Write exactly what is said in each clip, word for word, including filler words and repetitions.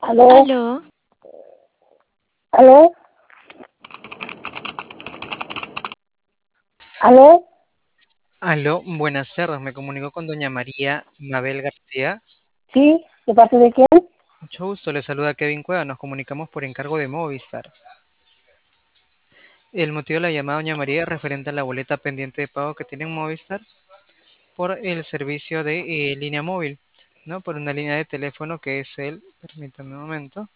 ¿Aló? Aló, ¿Aló? ¿Aló? Aló, buenas tardes. Me comunico con doña María Mabel García. ¿Sí? ¿De parte de quién? Mucho gusto, le saluda Kevin Cueva. Nos comunicamos por encargo de Movistar. El motivo de la llamada, doña María, es referente a la boleta pendiente de pago que tiene en Movistar por el servicio de eh, línea móvil, ¿no? Por una línea de teléfono que es el, permítame un momento,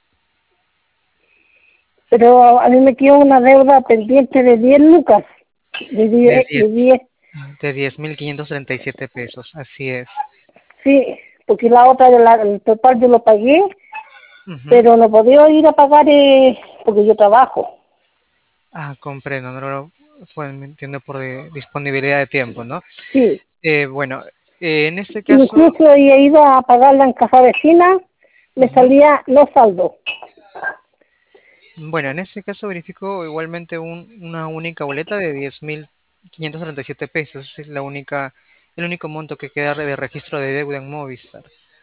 Pero a mí me quedó una deuda pendiente de diez lucas. De de diez, diez de diez. de diez mil quinientos treinta y siete pesos. Así es. Sí, porque la otra, de la, el total yo lo pagué, Ujú. pero no podía ir a pagar eh, porque yo trabajo. Ah, comprendo, no lo pues, me entiendo por de- disponibilidad de tiempo, ¿no? Sí, Eh, bueno, eh, en este caso, incluso he ido a pagarla en casa vecina, me ujú. salía no saldo. Bueno, en este caso verifico igualmente un- una única boleta de diez mil quinientos treinta y siete pesos. Es la única, el único monto que queda de registro de deuda en Movistar.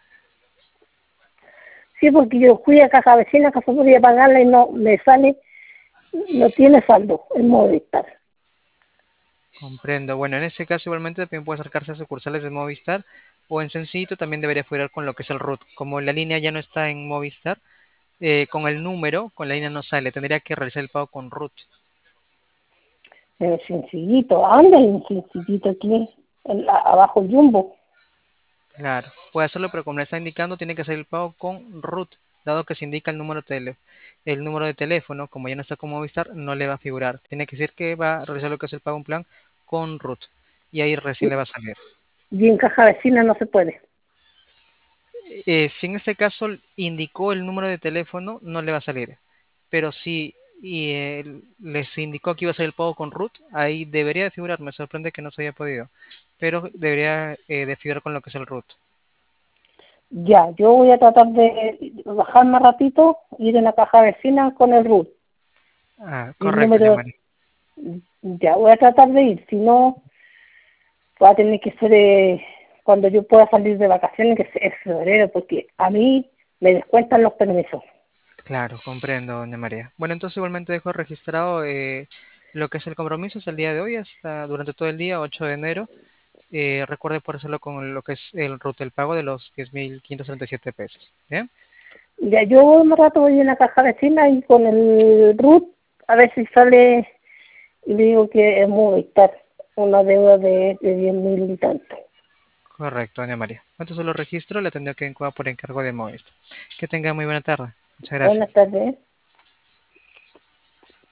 Sí, porque yo fui a casa vecina, que se podía pagarla y no me sale, no tiene saldo el Movistar. Comprendo. Bueno, en este caso igualmente también puede acercarse a sucursales de Movistar o en Sencillito también debería figurar con lo que es el RUT. Como la línea ya no está en Movistar, eh, con el número, con la línea no sale. Tendría que realizar el pago con RUT. Pero sencillito, anda en sencillito aquí, en la- abajo el jumbo. Claro, puede hacerlo, pero como le está indicando, tiene que hacer el pago con RUT, dado que se indica el número, tele, el número de teléfono, como ya no está con Movistar, no le va a figurar. Tiene que decir que va a realizar lo que es el pago en plan con RUT, y ahí recién le va a salir. Y en caja vecina no se puede. Eh, si en este caso indicó el número de teléfono, no le va a salir. Pero si y, eh, les indicó que iba a ser el pago con RUT, ahí debería de figurar. Me sorprende que no se haya podido, pero debería eh, de figurar con lo que es el RUT. Ya, yo voy a tratar de bajar más ratito, ir en la caja vecina con el RUT. Ah, Y el correcto, doña número, María. ya voy a tratar de ir. Si no, va a tener que ser eh, cuando yo pueda salir de vacaciones, que es febrero, porque a mí me descuentan los permisos. Claro, comprendo, doña María. Bueno, entonces igualmente dejo registrado eh, lo que es el compromiso hasta el día de hoy, hasta durante todo el día, ocho de enero. Eh, recuerde por hacerlo con lo que es el ruta, el pago de los diez mil quinientos treinta y siete pesos. ¿Bien? Ya, yo un rato voy en la caja vecina y con el RUT, a ver si sale. Y le digo que es Movistar, una deuda de, de diez mil y tanto. Correcto, doña María. Entonces lo registro, le tendré que encuadrar por encargo de Movistar. Que tenga muy buena tarde. Muchas Buenas gracias. tardes.